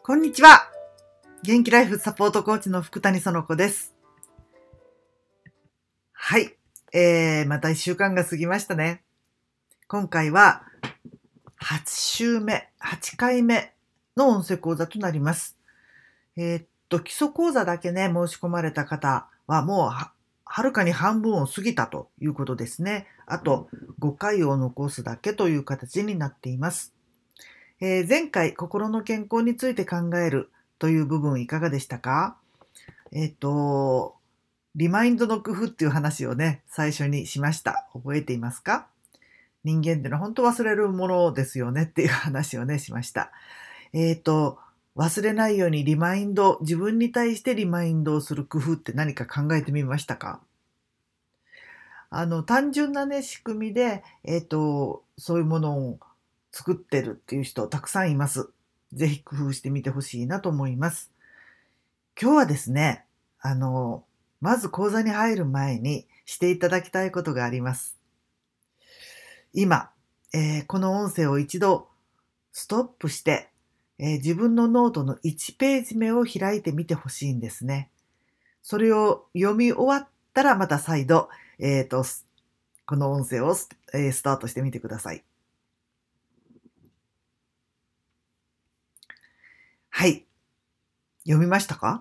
こんにちは。元気ライフサポートコーチの福谷園子です。はい。また1週間が過ぎましたね。今回は8回目の音声講座となります。基礎講座だけね、申し込まれた方はもうはるかに半分を過ぎたということですね。あと5回を残すだけという形になっています。前回、心の健康について考えるという部分いかがでしたか？リマインドの工夫っていう話をね、最初にしました。覚えていますか？人間ってのは本当忘れるものですよねっていう話をね、しました。忘れないように自分に対してリマインドをする工夫って何か考えてみましたか？単純なね、仕組みで、そういうものを作ってるっていう人たくさんいます。ぜひ工夫してみてほしいなと思います。今日はですね、まず講座に入る前にしていただきたいことがあります。今、この音声を一度ストップして、自分のノートの1ページ目を開いてみてほしいんですね。それを読み終わったらまた再度、この音声をスタートしてみてください。はい。読みましたか？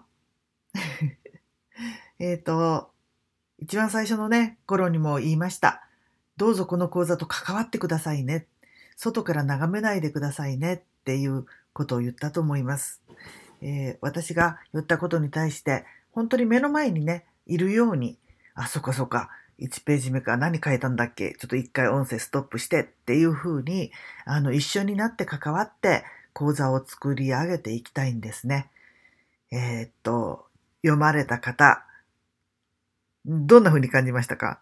一番最初のね、頃にも言いました。どうぞこの講座と関わってくださいね。外から眺めないでくださいねっていうことを言ったと思います。私が言ったことに対して、本当に目の前にね、いるように、そっか、1ページ目か何書いたんだっけ、ちょっと一回音声ストップしてっていう風に、一緒になって関わって講座を作り上げていきたいんですね。読まれた方、どんな風に感じましたか？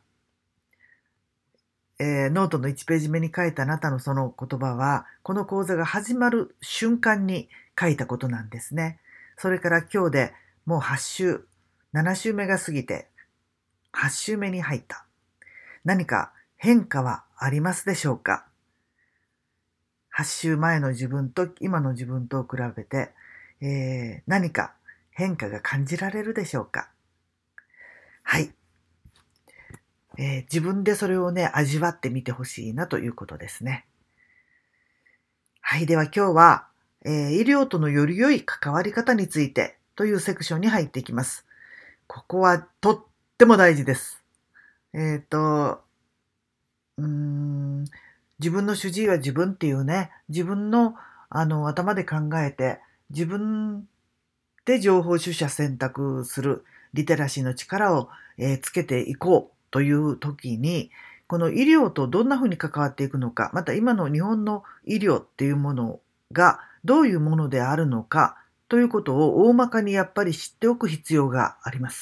ノートの1ページ目に書いたあなたのその言葉は、この講座が始まる瞬間に書いたことなんですね。それから今日でもう7週目が過ぎて、8週目に入った。何か変化はありますでしょうか？8週前の自分と今の自分と比べて、何か変化が感じられるでしょうか？はい。自分でそれをね、味わってみてほしいなということですね。はい。では今日は、医療とのより良い関わり方についてというセクションに入っていきます。ここはとっても大事です。自分の主治医は自分っていうね、自分の頭で考えて、自分で情報取捨選択するリテラシーの力を、つけていこうという時に、この医療とどんなふうに関わっていくのか、また今の日本の医療っていうものがどういうものであるのかということを大まかにやっぱり知っておく必要があります。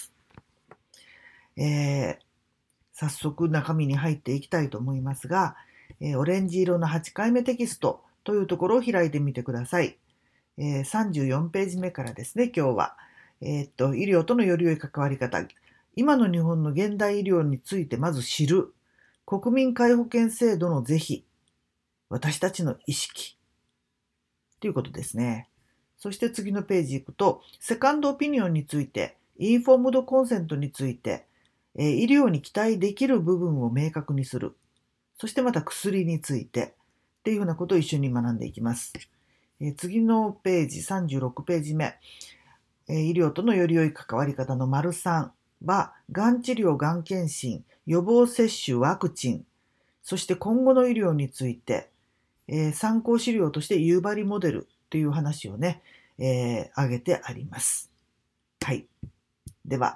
早速中身に入っていきたいと思いますが、オレンジ色の8回目テキストというところを開いてみてください。34ページ目からですね、今日は。医療とのより良い関わり方。今の日本の現代医療についてまず知る。国民皆保険制度の是非。私たちの意識。ということですね。そして次のページ行くと、セカンドオピニオンについて、インフォームドコンセントについて、医療に期待できる部分を明確にする。そしてまた薬についてっていうようなことを一緒に学んでいきます。次のページ、36ページ目。医療とのより良い関わり方の丸3は、がん治療、がん検診、予防接種、ワクチン、そして今後の医療について、参考資料として夕張モデルという話をね、挙げてあります。はい。では、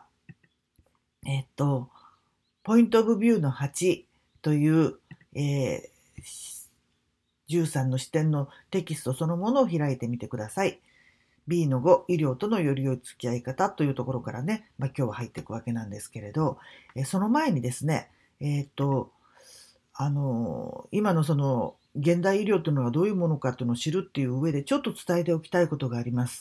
ポイントオブビューの8という、13の視点のテキストそのものを開いてみてください。B の5、医療とのより良い付き合い方というところからね、今日は入っていくわけなんですけれど、その前にですね、今のその現代医療というのがどういうものかというのを知るっていう上でちょっと伝えておきたいことがあります。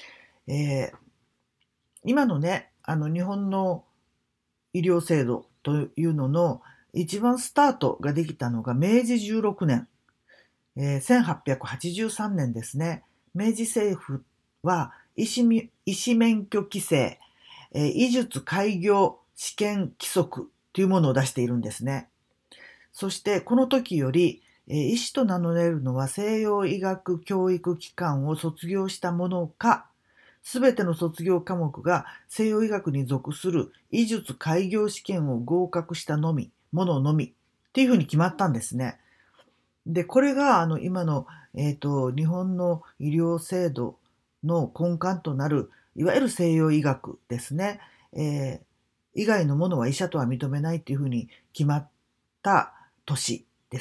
今のね、日本の医療制度というのの一番スタートができたのが明治16年、1883年ですね。明治政府は医師免許規制、医術開業試験規則というものを出しているんですね。そしてこの時より、医師と名乗れるのは西洋医学教育機関を卒業したものか、すべての卒業科目が西洋医学に属する医術開業試験を合格したもののみっていうふうに決まったんですね。で、これが今の、日本の医療制度の根幹となるいわゆる西洋医学ですね。以外のものは医者とは認めないっていうふうに決まった年です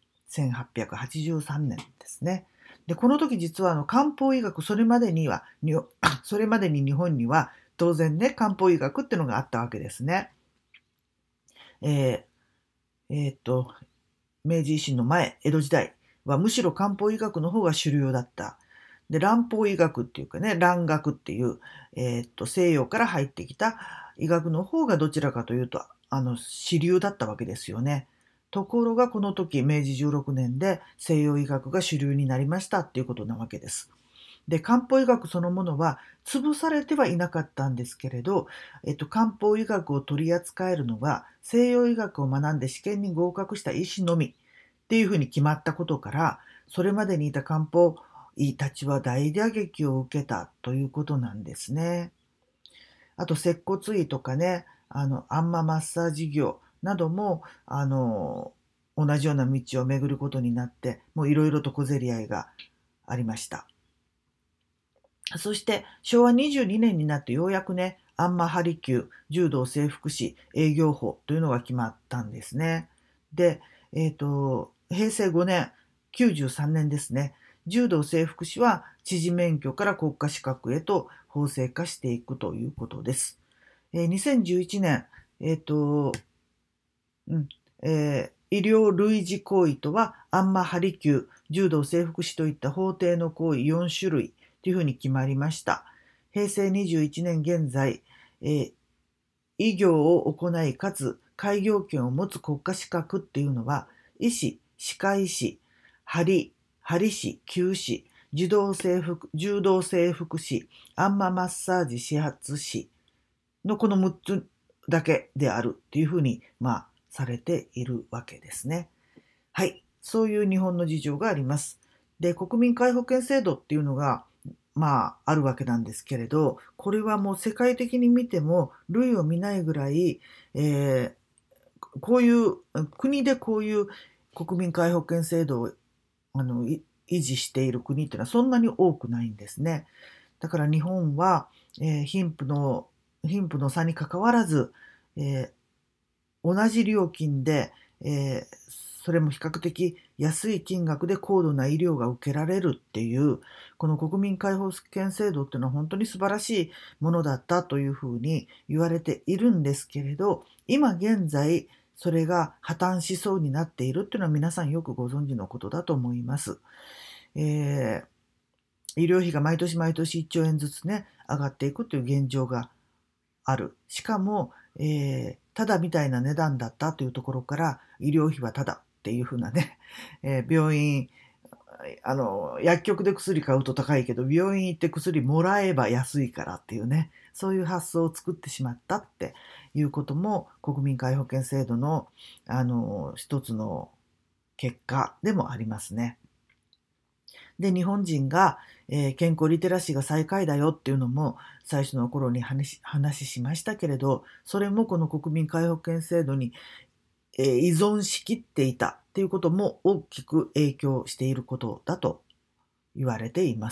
。1883年ですね。で、この時実は漢方医学、それまでに日本には当然ね、漢方医学っていうのがあったわけですね。えーえーっと、明治維新の前、江戸時代はむしろ漢方医学の方が主流だった。で、蘭方医学っていうかね、蘭学っていう、西洋から入ってきた医学の方がどちらかというと、主流だったわけですよね。ところがこの時、明治16年で西洋医学が主流になりましたっていうことなわけです。で、漢方医学そのものは潰されてはいなかったんですけれど、漢方医学を取り扱えるのは西洋医学を学んで試験に合格した医師のみっていうふうに決まったことから、それまでにいた漢方医たちは大打撃を受けたということなんですね。あと、接骨院とかね、あんまマッサージ業なども、同じような道を巡ることになって、もういろいろと小競り合いがありました。そして昭和22年になってようやくね、安間ハリキュー柔道整復師営業法というのが決まったんですね。で、平成5年、93年ですね、柔道整復師は知事免許から国家資格へと法制化していくということです。2011年、医療類似行為とは、安間ハリキュー柔道整復師といった法定の行為4種類というふうに決まりました。平成21年現在、医業を行いかつ開業権を持つ国家資格っていうのは、医師、歯科医師、針師、灸師、柔道整復師、安間マッサージ指圧師のこの6つだけであるっていうふうに、されているわけですね。はい。そういう日本の事情があります。で、国民皆保険制度っていうのが、あるわけなんですけれど、これはもう世界的に見ても類を見ないぐらい、こういう国でこういう国民皆保険制度を維持している国っていうのはそんなに多くないんですね。だから日本は、貧富の差にかかわらず、同じ料金で、それも比較的安い金額で高度な医療が受けられるっていう、この国民皆保険制度っていうのは本当に素晴らしいものだったというふうに言われているんですけれど、今現在それが破綻しそうになっているっていうのは皆さんよくご存知のことだと思います。医療費が毎年毎年1兆円ずつね、上がっていくという現状がある。しかも、ただみたいな値段だったというところから、医療費はただっていうふうなね、病院、薬局で薬買うと高いけど、病院行って薬もらえば安いからっていうね、そういう発想を作ってしまったっていうことも、国民皆保険制度の、一つの結果でもありますね。で、日本人が、健康リテラシーが最下位だよっていうのも最初の頃に話しましたけれど、それもこの国民皆保険制度に、依存しきっていたっていうことも大きく影響していることだと言われています。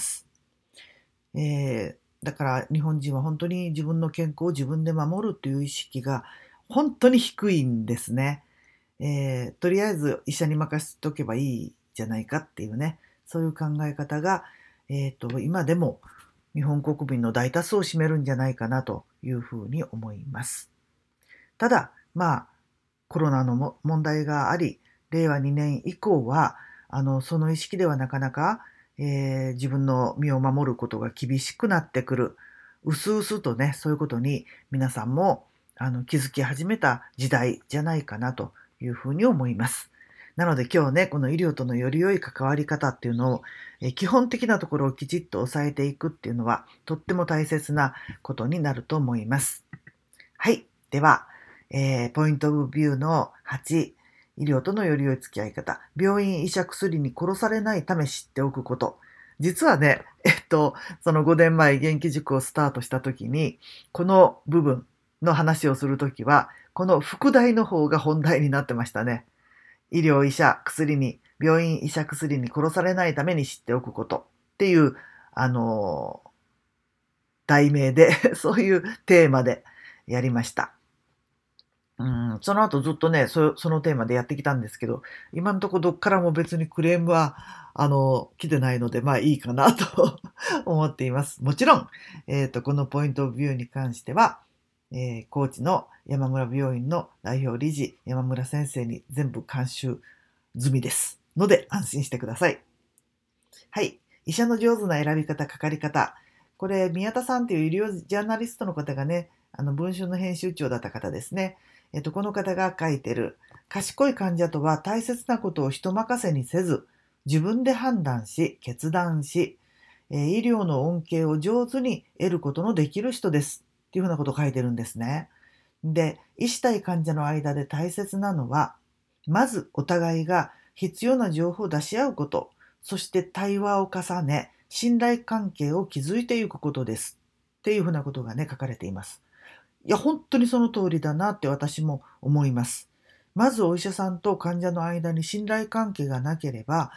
だから日本人は本当に自分の健康を自分で守るという意識が本当に低いんですね。とりあえず医者に任せとけばいいじゃないかっていうね、そういう考え方が、今でも日本国民の大多数を占めるんじゃないかなというふうに思います。ただ、コロナの問題があり、令和2年以降は、その意識ではなかなか、自分の身を守ることが厳しくなってくる。うすうすとね、そういうことに皆さんも気づき始めた時代じゃないかなというふうに思います。 なので今日ね、この医療とのより良い関わり方っていうのを、基本的なところをきちっと押さえていくっていうのは、とっても大切なことになると思います。はい。では、ポイントオブビューの8、医療とのより良い付き合い方。病院、医者、薬に殺されないため知っておくこと。実はね、その5年前、元気塾をスタートした時に、この部分の話をするときは、この副題の方が本題になってましたね。医療、医者、薬に、病院、医者、薬に殺されないために知っておくことっていう、題名でそういうテーマでやりました。その後ずっとね、そのテーマでやってきたんですけど、今のところどっからも別にクレームは、来てないので、まあいいかなと思っています。もちろん、このポイントオブビューに関しては、高知の山村病院の代表理事、山村先生に全部監修済みです。ので、安心してください。はい。医者の上手な選び方、かかり方。これ、宮田さんっていう医療ジャーナリストの方がね、文春の編集長だった方ですね。この方が書いてる、賢い患者とは大切なことを人任せにせず、自分で判断し、決断し、医療の恩恵を上手に得ることのできる人です。っていうふうなことを書いてるんですね。で、医師対患者の間で大切なのは、まずお互いが必要な情報を出し合うこと、そして対話を重ね、信頼関係を築いていくことです。っていうふうなことがね、書かれています。いや、本当にその通りだなって私も思います。まずお医者さんと患者の間に信頼関係がなければ、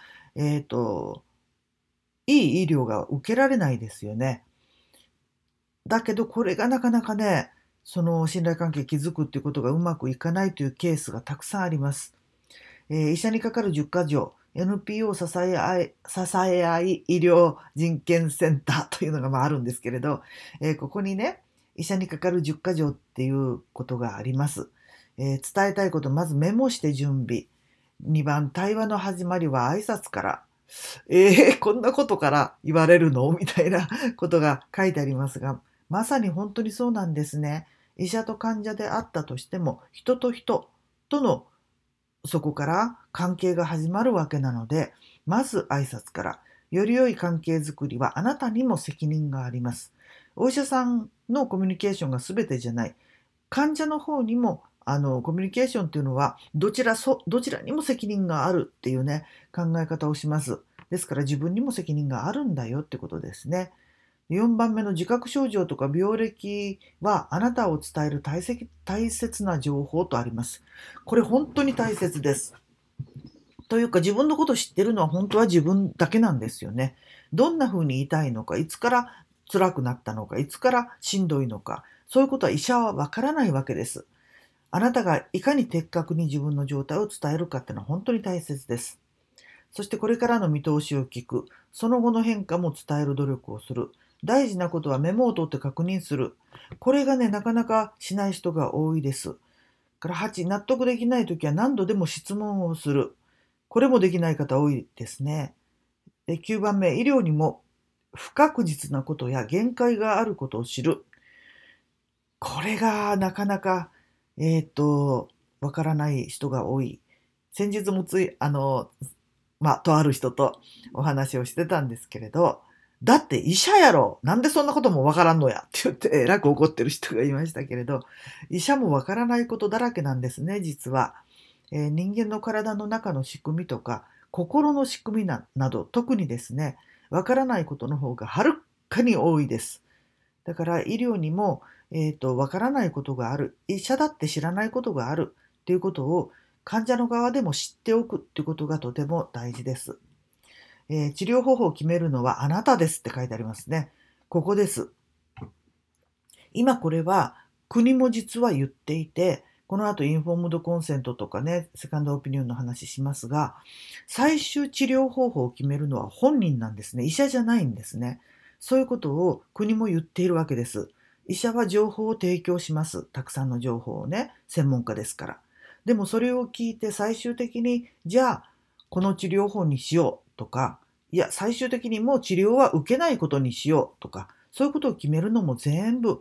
いい医療が受けられないですよね。だけどこれがなかなかね、その信頼関係築くっていうことがうまくいかないというケースがたくさんあります。医者にかかる10か条、NPO 支え合い医療人権センターというのがあるんですけれど、ここにね、医者にかかる10か条っていうことがあります。伝えたいこと、まずメモして準備。2番、対話の始まりは挨拶から。こんなことから言われるのみたいなことが書いてありますが、まさに本当にそうなんですね。医者と患者であったとしても、人と人とのそこから関係が始まるわけなので、まず挨拶から、より良い関係づくりはあなたにも責任があります。お医者さんのコミュニケーションが全てじゃない。患者の方にもコミュニケーションっていうのはどちらにも責任があるっていうね、考え方をします。ですから自分にも責任があるんだよってことですね。4番目の自覚症状とか病歴はあなたを伝える大切な情報とあります。これ本当に大切です。というか自分のことを知ってるのは本当は自分だけなんですよね。どんな風に言いたいのか、いつから辛くなったのか、いつからしんどいのか、そういうことは医者はわからないわけです。あなたがいかに的確に自分の状態を伝えるかっていうのは本当に大切です。そしてこれからの見通しを聞く。その後の変化も伝える努力をする。大事なことはメモを取って確認する。これがね、なかなかしない人が多いです。から8、納得できないときは何度でも質問をする。これもできない方多いですね。で、9番目、医療にも不確実なことや限界があることを知る。これがなかなか、わからない人が多い。先日もとある人とお話をしてたんですけれど、だって医者やろ、なんでそんなこともわからんのやって言ってえらく怒ってる人がいましたけれど、医者もわからないことだらけなんですね、実は。人間の体の中の仕組みとか、心の仕組みなど、特にですね、わからないことの方がはるかに多いです。だから医療にも、わからないことがある。医者だって知らないことがあるっていうことを患者の側でも知っておくっていうことがとても大事です。治療方法を決めるのはあなたですって書いてありますね。ここです。今これは国も実は言っていて、この後インフォームドコンセントとかね、セカンドオピニオンの話しますが、最終治療方法を決めるのは本人なんですね。医者じゃないんですね。そういうことを国も言っているわけです。医者は情報を提供します。たくさんの情報をね、専門家ですから。でもそれを聞いて最終的に、じゃあ、この治療法にしようとか、いや、最終的にもう治療は受けないことにしようとか、そういうことを決めるのも全部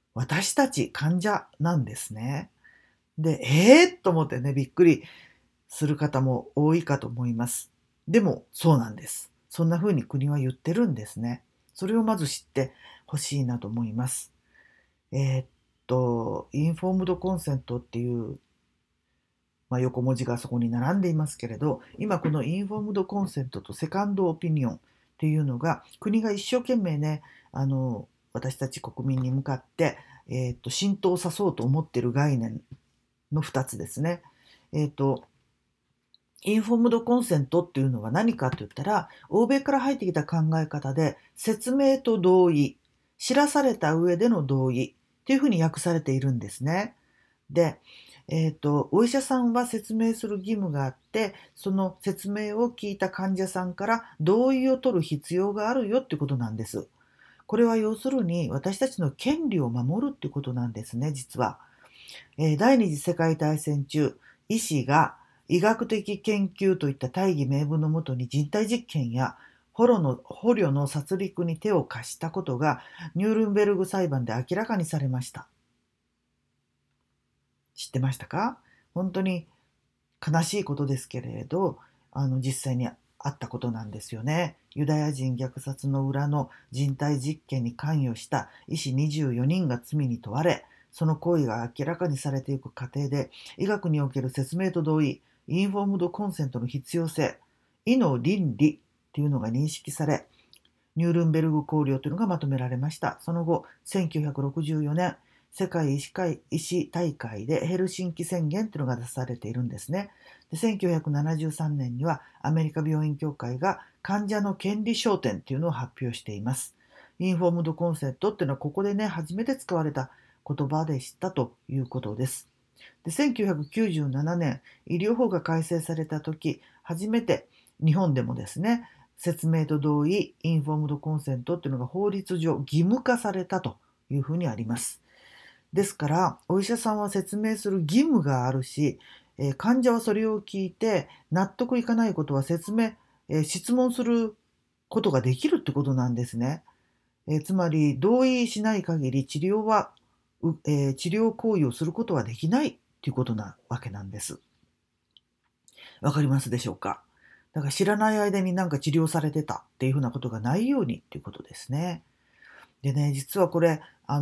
私たち患者なんですね。で、と思ってね、びっくりする方も多いかと思います。でもそうなんです。そんな風に国は言ってるんですね。それをまず知ってほしいなと思います。インフォームドコンセントっていう、横文字がそこに並んでいますけれど、今このインフォームドコンセントとセカンドオピニオンっていうのが、国が一生懸命ね、私たち国民に向かって、浸透さそうと思っている概念の2つですね。インフォームドコンセントっていうのは何かと言ったら、欧米から入ってきた考え方で、説明と同意、知らされた上での同意っていうふうに訳されているんですね。で、お医者さんは説明する義務があって、その説明を聞いた患者さんから同意を取る必要があるよってことなんです。これは要するに私たちの権利を守るってことなんですね、実は。第二次世界大戦中、医師が医学的研究といった大義名分のもとに人体実験や捕虜の殺戮に手を貸したことがニュールンベルグ裁判で明らかにされました。知ってましたか？本当に悲しいことですけれど、実際にあったことなんですよね。ユダヤ人虐殺の裏の人体実験に関与した医師24人が罪に問われ、その行為が明らかにされていく過程で、医学における説明と同意、インフォームドコンセントの必要性、医の倫理というのが認識され、ニュールンベルグ綱領というのがまとめられました。その後、1964年、世界医師大会でヘルシンキ宣言というのが出されているんですね。で、1973年にはアメリカ病院協会が患者の権利証典というのを発表しています。インフォームドコンセントっていうのはここでね、初めて使われた言葉でしたということです。で、1997年、医療法が改正された時、初めて日本でもですね、説明と同意、インフォームドコンセントっていうのが法律上義務化されたというふうにあります。ですから、お医者さんは説明する義務があるし、患者はそれを聞いて納得いかないことは質問することができるってことなんですね。つまり、同意しない限り治療行為をすることはできないということなわけなんです。わかりますでしょうか？だから知らない間になんか治療されてたっていうふうなことがないようにっていうことですね。でね、実はこれ、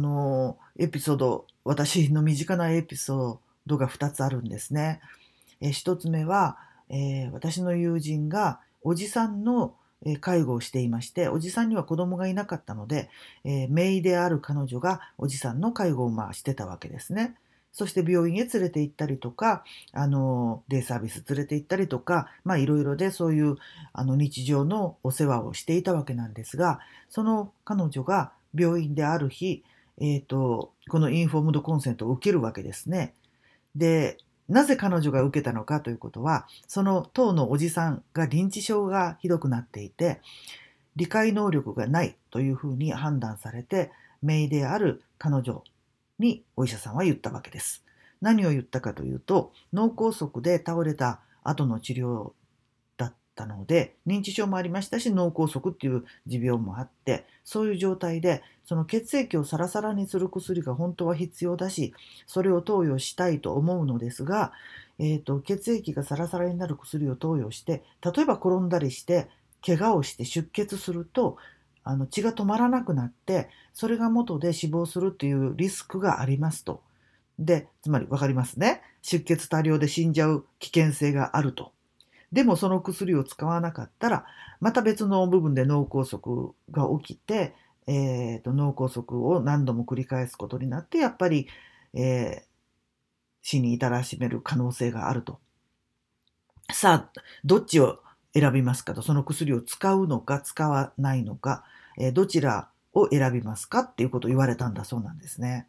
私の身近なエピソードが2つあるんですね。1つ目は、私の友人がおじさんの介護をしていまして、おじさんには子供がいなかったので、姪である彼女がおじさんの介護をしてたわけですね。そして病院へ連れて行ったりとか、デイサービス連れて行ったりとか、いろいろでそういう日常のお世話をしていたわけなんですが、その彼女が病院である日、このインフォームドコンセントを受けるわけですね。で、なぜ彼女が受けたのかということは、その当のおじさんが認知症がひどくなっていて、理解能力がないというふうに判断されて、姪である彼女にお医者さんは言ったわけです。何を言ったかというと、脳梗塞で倒れた後の治療だったので、認知症もありましたし、脳梗塞っていう持病もあって、そういう状態で、その血液をサラサラにする薬が本当は必要だし、それを投与したいと思うのですが、血液がサラサラになる薬を投与して、例えば転んだりして、怪我をして出血すると、血が止まらなくなって、それが元で死亡するというリスクがありますと。で、つまり分かりますね。出血多量で死んじゃう危険性があると。でもその薬を使わなかったら、また別の部分で脳梗塞が起きて、脳梗塞を何度も繰り返すことになって、やっぱり、えー死に至らしめる可能性があると。さあ、どっちを選びますかと、その薬を使うのか使わないのか、どちらを選びますかっていうことを言われたんだそうなんですね。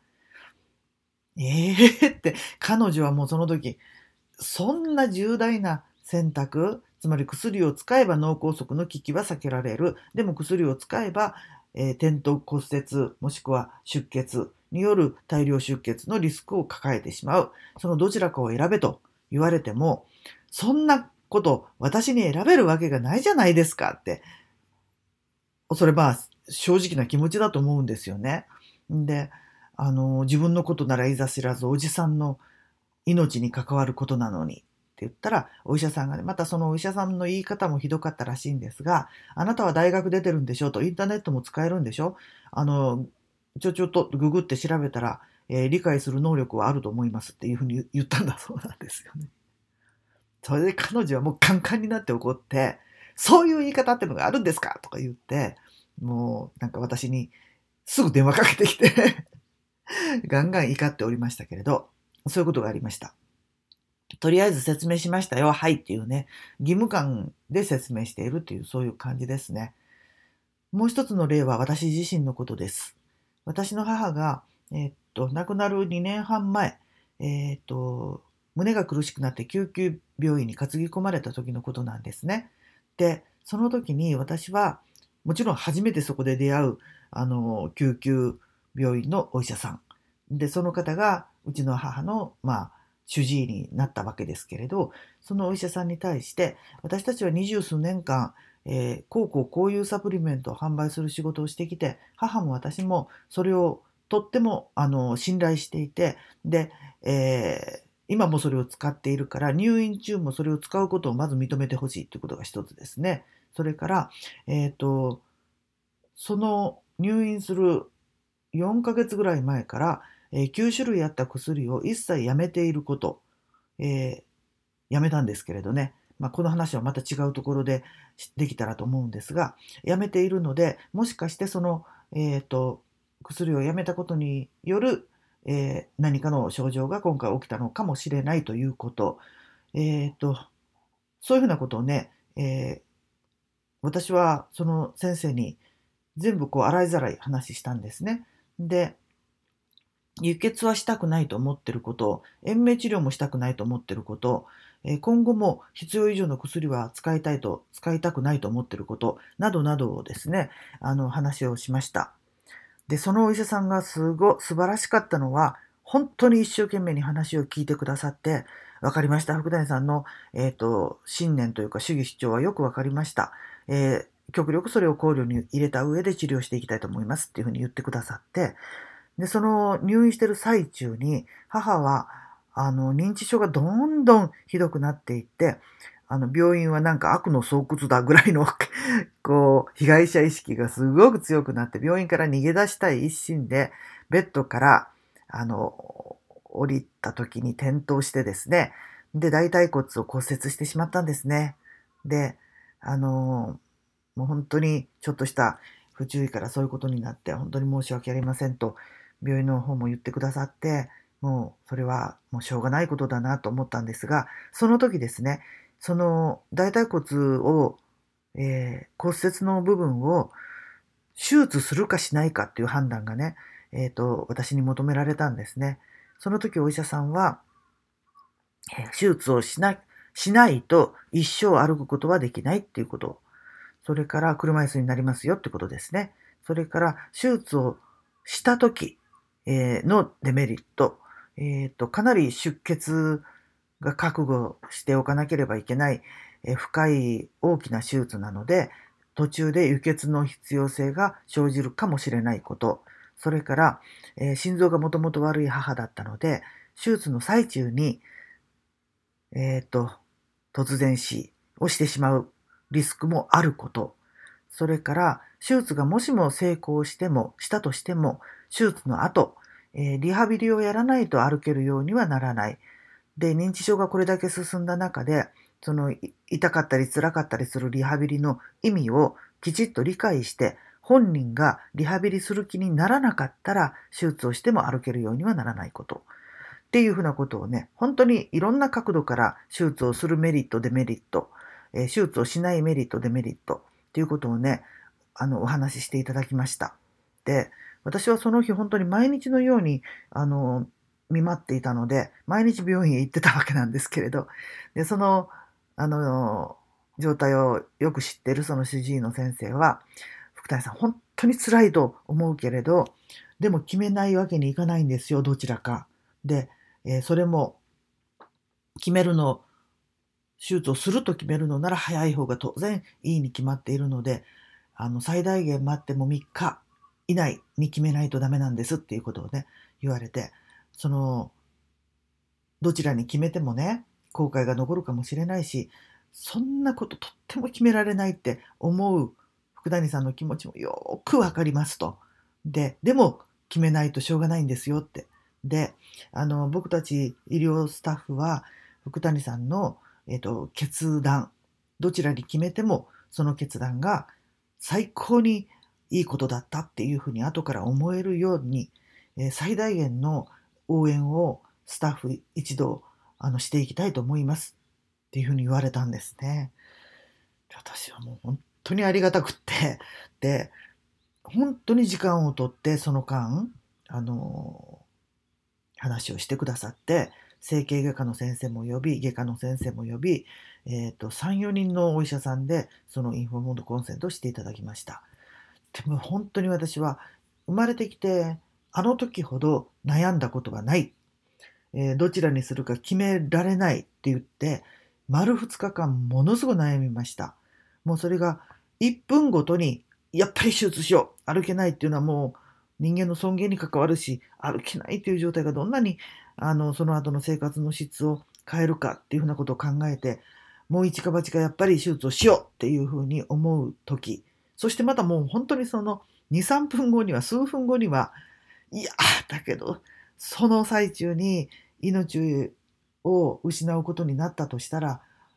って、彼女はもうその時、そんな重大な選択、つまり薬を使えば脳梗塞の危機は避けられる。でも薬を使えば、転倒骨折もしくは出血による大量出血のリスクを抱えてしまう。そのどちらかを選べと言われても、そんなこと私に選べるわけがないじゃないですかって、それ正直な気持ちだと思うんですよね。で、自分のことならいざ知らずおじさんの命に関わることなのにっ言ったら、お医者さんがね、またそのお医者さんの言い方もひどかったらしいんですが、あなたは大学出てるんでしょと、インターネットも使えるんでしょ、ちょっとググって調べたら、理解する能力はあると思いますっていうふうに言ったんだそうなんですよね。それで彼女はもうカンカンになって怒って、そういう言い方ってのがあるんですかとか言って、もうなんか私にすぐ電話かけてきてガンガン怒っておりましたけれど、そういうことがありました。とりあえず説明しましたよ。はいっていうね、義務感で説明しているという、そういう感じですね。もう一つの例は私自身のことです。私の母が、亡くなる2年半前、胸が苦しくなって救急病院に担ぎ込まれた時のことなんですね。で、その時に私は、もちろん初めてそこで出会う、救急病院のお医者さん。で、その方が、うちの母の、主治医になったわけですけれど、そのお医者さんに対して、私たちは20数年間、こういうサプリメントを販売する仕事をしてきて、母も私もそれをとっても信頼していて、で、今もそれを使っているから、入院中もそれを使うことをまず認めてほしいということが一つですね。それから、その入院する4ヶ月ぐらい前から、9種類あった薬を一切やめていること、やめたんですけれどね。この話はまた違うところでできたらと思うんですが、やめているので、もしかしてその、薬をやめたことによる、何かの症状が今回起きたのかもしれないということ、そういうふうなことをね、私はその先生に全部洗いざらい話したんですね。で、輸血はしたくないと思ってること、延命治療もしたくないと思ってること、今後も必要以上の薬は使いたくないと思ってること、などなどをですね、話をしました。で、そのお医者さんが素晴らしかったのは、本当に一生懸命に話を聞いてくださって、わかりました。福谷さんの、信念というか主義主張はよくわかりました。極力それを考慮に入れた上で治療していきたいと思いますっていうふうに言ってくださって、で、その入院してる最中に、母は、認知症がどんどんひどくなっていって、病院はなんか悪の巣窟だぐらいの被害者意識がすごく強くなって、病院から逃げ出したい一心で、ベッドから、降りた時に転倒してですね、で、大腿骨を骨折してしまったんですね。で、もう本当にちょっとした不注意からそういうことになって、本当に申し訳ありませんと、病院の方も言ってくださって、もうそれはもうしょうがないことだなと思ったんですが、その時ですね、その大腿骨を、骨折の部分を手術するかしないかっていう判断がね、私に求められたんですね。その時お医者さんは、手術をしないと一生歩くことはできないっていうこと。それから車椅子になりますよってことですね。それから手術をした時、のデメリット。かなり出血が覚悟しておかなければいけない、深い大きな手術なので、途中で輸血の必要性が生じるかもしれないこと。それから、心臓がもともと悪い母だったので、手術の最中に、突然死をしてしまうリスクもあること。それから、手術がもしも成功したとしても、手術の後、リハビリをやらないと歩けるようにはならない。で、認知症がこれだけ進んだ中で、痛かったり辛かったりするリハビリの意味をきちっと理解して、本人がリハビリする気にならなかったら、手術をしても歩けるようにはならないこと。っていうふうなことをね、本当にいろんな角度から手術をするメリット、デメリット、手術をしないメリット、デメリットっていうことをね、お話ししていただきました。で、私はその日本当に毎日のように、見舞っていたので、毎日病院へ行ってたわけなんですけれど、で、その、状態をよく知っているその主治医の先生は、福谷さん、本当に辛いと思うけれど、でも決めないわけにいかないんですよ、どちらか。で、それも決めるの、手術をすると決めるのなら早い方が当然いいに決まっているので、最大限待っても3日以内に決めないとダメなんですっていうことをね、言われて、どちらに決めてもね、 後悔が残るかもしれないし、そんなこととっても決められないって思う福谷さんの気持ちもよくわかりますと。でも決めないとしょうがないんですよって。で、僕たち医療スタッフは福谷さんの、決断、どちらに決めてもその決断が最高にいいことだったっていうふうに後から思えるように、最大限の応援をスタッフ一同していきたいと思いますっていうふうに言われたんですね。私はもう本当にありがたくって、で、本当に時間をとってその間、話をしてくださって、整形外科の先生も呼び、外科の先生も呼び、3、4人のお医者さんでそのインフォモードコンセントをしていただきました。でも本当に私は生まれてきてあの時ほど悩んだことはない。どちらにするか決められないって言って、丸2日間ものすごく悩みました。もうそれが1分ごとに、やっぱり手術しよう。歩けないっていうのはもう人間の尊厳に関わるし、歩けないという状態がどんなにその後の生活の質を変えるかっていうふうなことを考えて、もう一か八かやっぱり手術をしようっていうふうに思う時、そしてまたもう本当にその2、3分後には、数分後には、いや、だけど、その最中に命を失うことになったとしたら、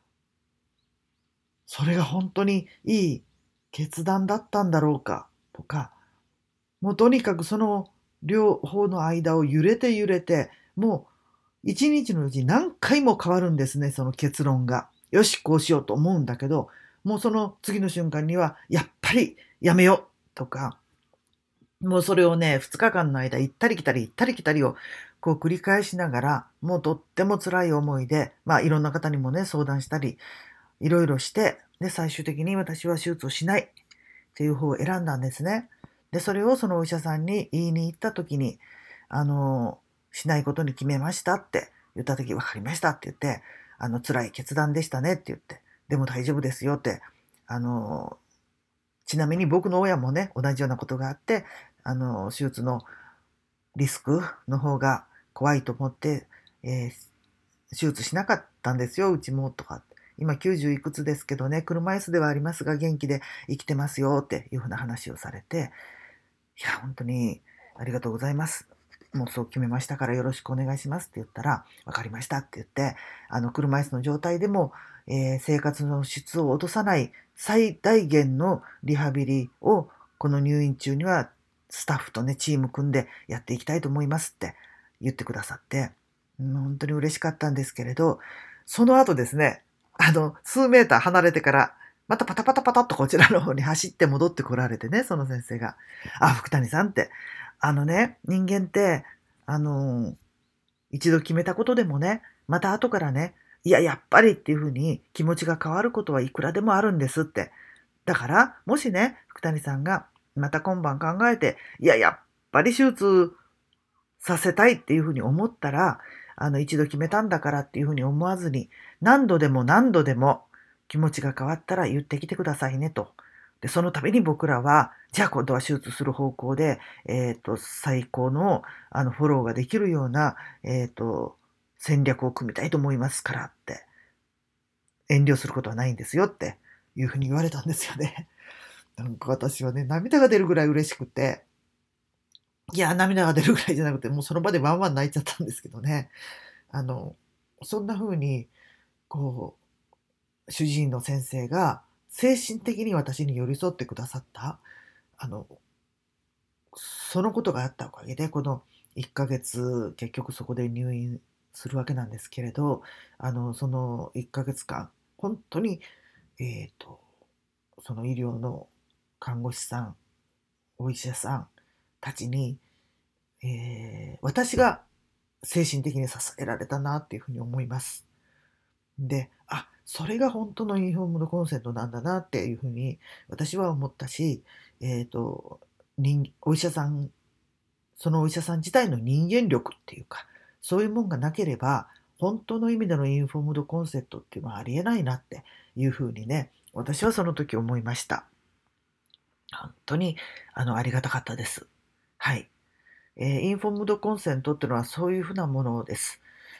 それが本当にいい決断だったんだろうかとか、もうとにかくその両方の間を揺れて揺れて、もう一日のうち何回も変わるんですね、その結論が。よし、こうしようと思うんだけど、もうその次の瞬間には、やっぱりやめようとか、もうそれをね、2日間の間、行ったり来たり行ったり来たりをこう繰り返しながら、もうとっても辛い思いで、いろんな方にもね、相談したり、いろいろして、で、最終的に私は手術をしないっていう方を選んだんですね。で、それをそのお医者さんに言いに行った時に、しないことに決めましたって言った時、わかりましたって言って、辛い決断でしたねって言って、でも大丈夫ですよって、あの、ちなみに僕の親もね、同じようなことがあって、手術のリスクの方が怖いと思って、手術しなかったんですよ、うちも、とか。今90いくつですけどね、車椅子ではありますが元気で生きてますよっていうふうな話をされて、いや、本当にありがとうございます。もうそう決めましたからよろしくお願いしますって言ったら、わかりましたって言って、車椅子の状態でも、生活の質を落とさない最大限のリハビリをこの入院中にはスタッフとね、チーム組んでやっていきたいと思いますって言ってくださって、本当に嬉しかったんですけれど、その後ですね、数メーター離れてから、またパタパタパタっとこちらの方に走って戻ってこられてね、その先生が。あ、福谷さんって、人間って、あの、一度決めたことでもね、また後からね、いや、やっぱりっていうふうに気持ちが変わることはいくらでもあるんですって。だから、もしね、福谷さんがまた今晩考えて、いや、やっぱり手術させたいっていうふうに思ったら、一度決めたんだからっていうふうに思わずに、何度でも何度でも気持ちが変わったら言ってきてくださいねと。で、その度に僕らは、じゃあ今度は手術する方向で、最高の、フォローができるような、戦略を組みたいと思いますからって、遠慮することはないんですよっていうふうに言われたんですよね。なんか私はね、涙が出るぐらい嬉しくて、いや、涙が出るぐらいじゃなくて、もうその場でワンワン泣いちゃったんですけどね。あの、そんな風に、こ主治医の先生が精神的に私に寄り添ってくださった、あの、そのことがあったおかげで、この1ヶ月、結局そこで入院するわけなんですけれど、その1ヶ月間、本当に、えっと、その医療の看護師さん、お医者さんたちに、私が精神的に支えられたなっていうふうに思います。で、あ、それが本当のインフォームドコンセントなんだなっていうふうに私は思ったし、えっと、お医者さん、そのお医者さん自体の人間力っていうか、そういうもんがなければ、本当の意味でのインフォームドコンセントっていうのはありえないなっていうふうにね、私はその時思いました。本当に、ありがたかったです。はい。インフォームドコンセントっていうのはそういうふうなものです。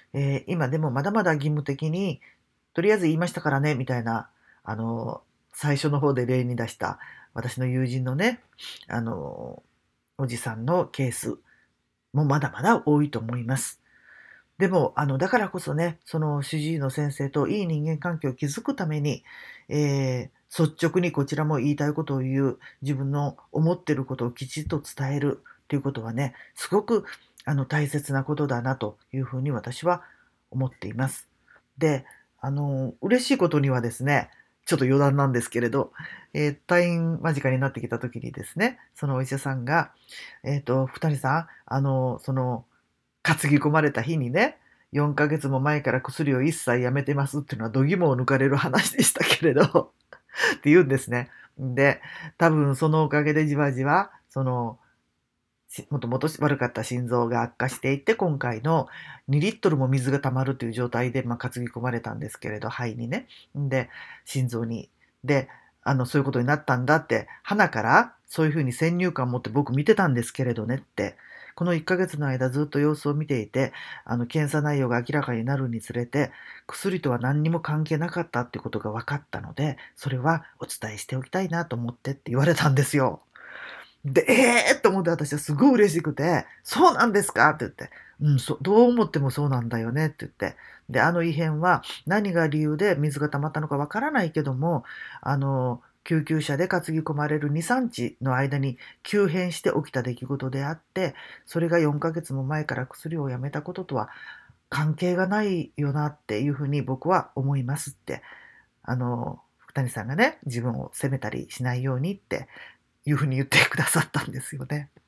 今でもまだまだ義務的に、とりあえず言いましたからね、みたいな、最初の方で例に出した私の友人のね、あの、おじさんのケースもまだまだ多いと思います。でも、だからこそね、その主治医の先生といい人間関係を築くために、率直にこちらも言いたいことを言う、自分の思ってることをきちっと伝えるっていうことはね、すごく大切なことだなというふうに私は思っています。で、嬉しいことにはですね、ちょっと余談なんですけれど、退院間近になってきた時にですね、そのお医者さんが、二人さん、担ぎ込まれた日にね、4ヶ月も前から薬を一切やめてますっていうのは度肝を抜かれる話でしたけれどって言うんですね。で、多分そのおかげでじわじわ、もともと悪かった心臓が悪化していって、今回の2リットルも水が溜まるという状態で、担ぎ込まれたんですけれど、肺にね。で、心臓に。で、そういうことになったんだって、鼻からそういうふうに先入観を持って僕見てたんですけれどねって、この1ヶ月の間ずっと様子を見ていて、検査内容が明らかになるにつれて、薬とは何にも関係なかったっていうことが分かったので、それはお伝えしておきたいなと思ってって言われたんですよ。で、と思って私はすごい嬉しくて、そうなんですかって言って、どう思ってもそうなんだよねって言って、で、異変は何が理由で水が溜まったのかわからないけども、救急車で担ぎ込まれる2、3日の間に急変して起きた出来事であって、それが4ヶ月も前から薬をやめたこととは関係がないよなっていうふうに僕は思いますって、福谷さんがね、自分を責めたりしないようにっていうふうに言ってくださったんですよね。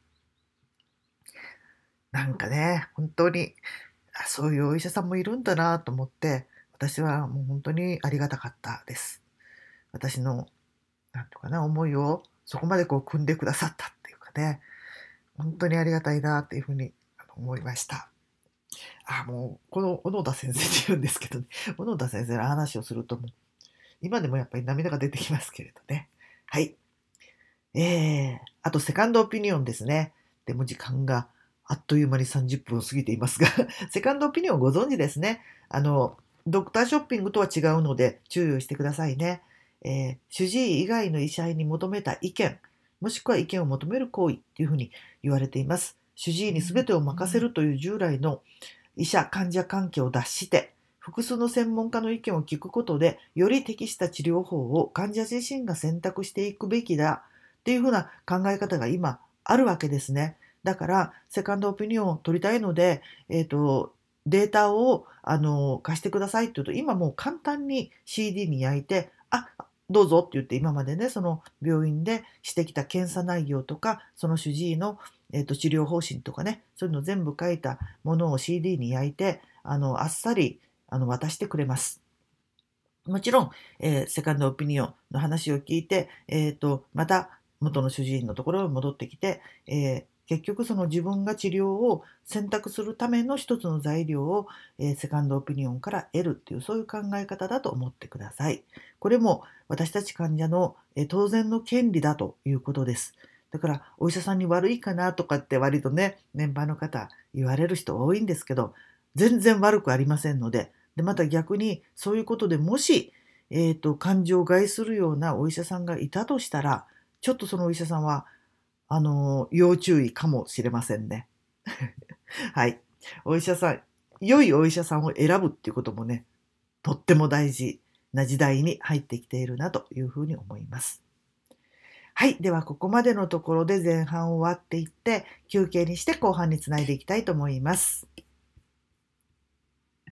なんかね、本当に、そういうお医者さんもいるんだなと思って、私はもう本当にありがたかったです。私の、なんとかな、思いをそこまでこう汲んでくださったっていうかね、本当にありがたいなっていうふうに思いました。もう、この小野田先生って言うんですけどね、小野田先生の話をするともう、今でもやっぱり涙が出てきますけれどね。はい。あとセカンドオピニオンですね。でも時間があっという間に30分を過ぎていますがセカンドオピニオンご存知ですね。ドクターショッピングとは違うので注意をしてくださいね。主治医以外の医者に求めた意見、もしくは意見を求める行為というふうに言われています。主治医に全てを任せるという従来の医者患者関係を脱して、複数の専門家の意見を聞くことで、より適した治療法を患者自身が選択していくべきだっていうふうな考え方が今あるわけですね。だから、セカンドオピニオンを取りたいので、データを貸してくださいって言うと、今もう簡単に CD に焼いて、どうぞって言って今までね、その病院でしてきた検査内容とか、その主治医の、治療方針とかね、そういうの全部書いたものを CD に焼いて、あっさり渡してくれます。もちろん、セカンドオピニオンの話を聞いて、また元の主治医のところに戻ってきて、結局その自分が治療を選択するための一つの材料を、セカンドオピニオンから得るっていうそういう考え方だと思ってください。これも私たち患者の、当然の権利だということです。だからお医者さんに悪いかなとかって割とね、年配の方言われる人多いんですけど、全然悪くありませんので、で、また逆にそういうことでもし、感情を害するようなお医者さんがいたとしたら、ちょっとそのお医者さんは、要注意かもしれませんね。はい。お医者さん、良いお医者さんを選ぶっていうこともね、とっても大事な時代に入ってきているなというふうに思います。はい。では、ここまでのところで前半終わっていって、休憩にして後半につないでいきたいと思います。